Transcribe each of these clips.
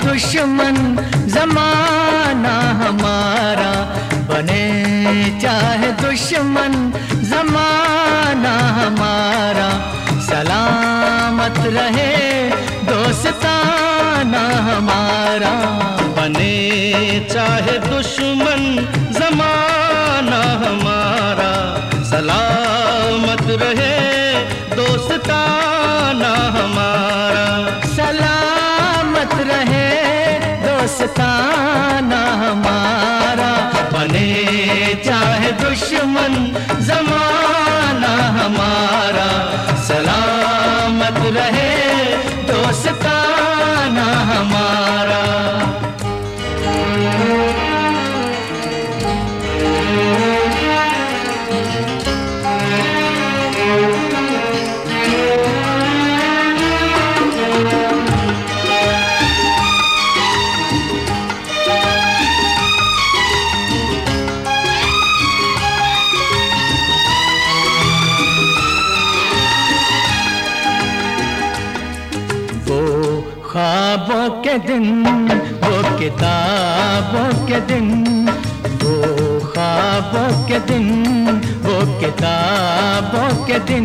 दुश्मन जमाना हमारा, बने चाहे दुश्मन जमाना हमारा, सलामत रहे दोस्ताना हमारा। बने चाहे दुश्मन जमाना हमारा, सलामत रहे दोस्ताना हमारा। सलामत रहे दोस्ताना हमारा, बने चाहे दुश्मन जमाना हमारा, सलामत रहे दोस्ताना हमारा। ख्वाबों के दिन, वो किताबों के दिन, वो ख्वाबों के दिन, वो किताबों के दिन,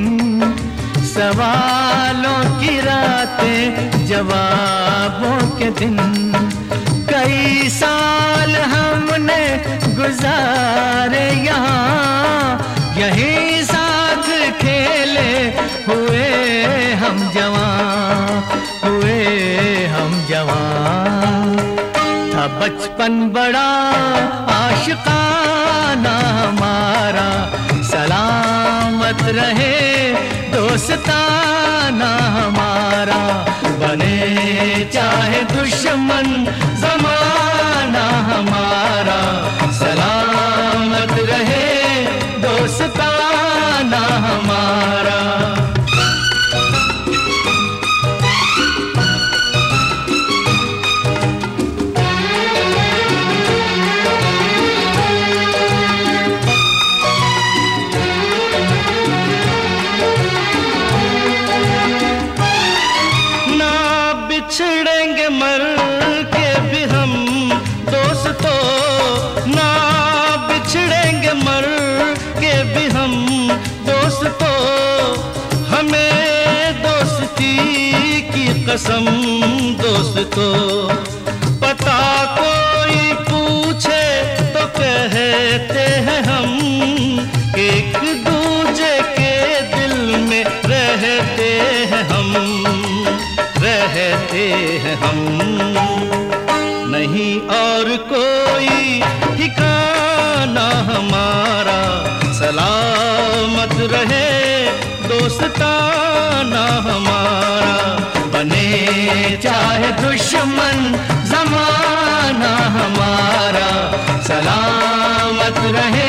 सवालों की रातें जवाबों के दिन। कई साल हमने गुजारे यहाँ, यहीं साथ खेले हुए हम जवां, हुए हम जवां। था बचपन बड़ा आशिकाना हमारा, सलामत रहे दोस्ताना हमारा। बने चाहे दुश्मन जमाना हमारा, सलामत रहे दोस्ताना हमारा। बिछड़ेंगे मर के भी हम दोस्तों, ना बिछड़ेंगे मर के भी हम दोस्तों। हमें दोस्ती की कसम दोस्तों, पता कोई पूछे तो कहते हैं हम, एक दूजे के दिल में रहते हैं हम, रहते हैं हम। नहीं और कोई ठिकाना हमारा, सलामत रहे दोस्ताना हमारा। बने चाहे दुश्मन जमाना हमारा, सलामत रहे